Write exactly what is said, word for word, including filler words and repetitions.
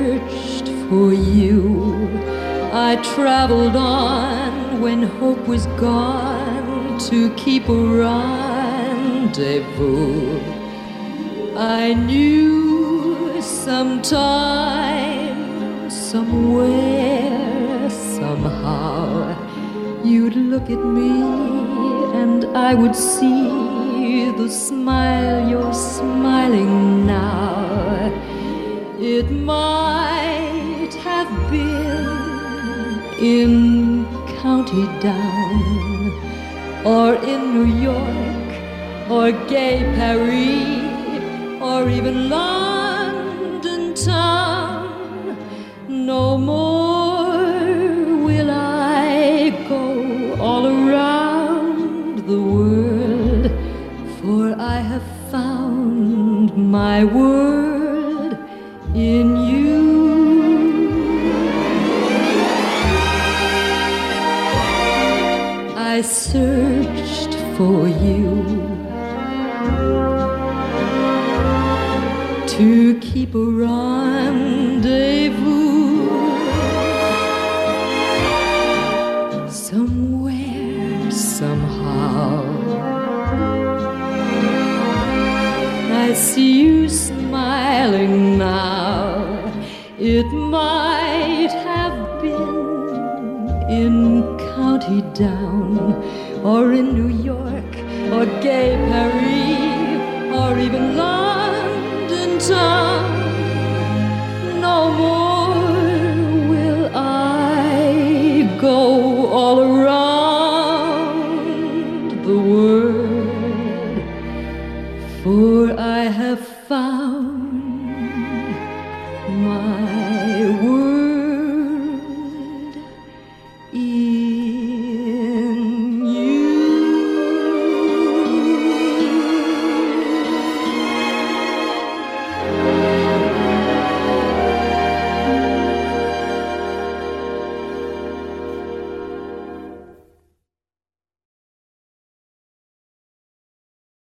searched for you. I traveled on when hope was gone to keep a rendezvous. I knew sometime, somewhere, somehow, you'd look at me and I would see the smile you're smiling now. It might have been in County Down, or in New York, or gay Paris, or even London town. No more will I go all around the world, for I have found my world in you. I searched for you to keep a rendezvous somewhere, somehow. I see you smiling now. It might have been in County Down, or in New York, or gay Paris, or even London town. No more will I go all around the world, for I have found